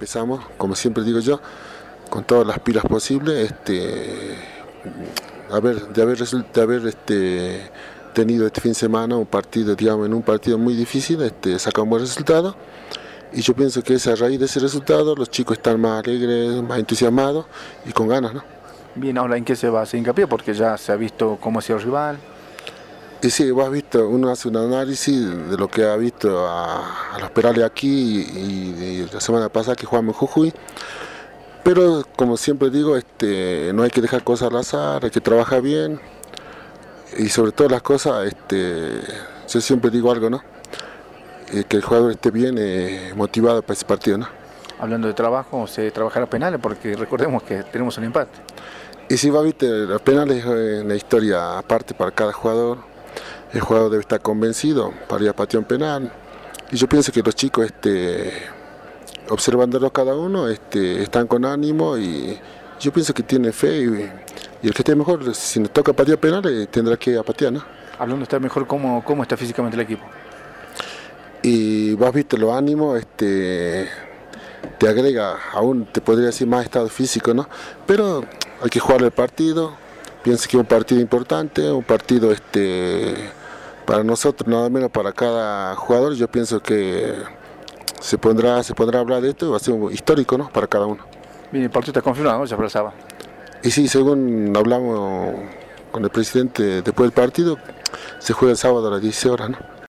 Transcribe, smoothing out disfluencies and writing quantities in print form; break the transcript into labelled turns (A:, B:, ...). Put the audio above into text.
A: empezamos, como siempre digo yo, con todas las pilas posibles, de haber tenido este fin de semana un partido, digamos, en un partido muy difícil, sacar un buen resultado. Y yo pienso que es a raíz de ese resultado los chicos están más alegres, más entusiasmados y con ganas, ¿no?
B: Bien, ahora ¿en qué se va a hacer hincapié? Porque ya se ha visto cómo ha sido el rival.
A: Y sí, vos has visto, uno hace un análisis de lo que ha visto a los Perales aquí y la semana pasada que jugamos en Jujuy. Pero como siempre digo, no hay que dejar cosas al azar, hay que trabajar bien y sobre todas las cosas, yo siempre digo algo, ¿no? Que el jugador esté bien motivado para ese partido, ¿no?
B: Hablando de trabajo, se trabajará penales porque recordemos que tenemos un empate.
A: Y si va, viste, los penales es una historia aparte para cada jugador. El jugador debe estar convencido para ir a patear un penal. Y yo pienso que los chicos, observándolos cada uno, están con ánimo y yo pienso que tienen fe y el que esté mejor, si nos toca patear penales, tendrá que ir a patear, ¿no?
B: Hablando de estar mejor, ¿cómo está físicamente el equipo?
A: Y vos viste los ánimos, te agrega aún, te podría decir, más estado físico, ¿no? Pero hay que jugar el partido, pienso que es un partido importante, un partido para nosotros, nada menos para cada jugador. Yo pienso que se pondrá a hablar de esto y va a ser un histórico, ¿no? Para cada uno.
B: Bien, el partido está confirmado, ¿no? Ya para el sábado.
A: Y sí, según hablamos con el presidente después del partido, se juega el sábado a las 16 horas, ¿no?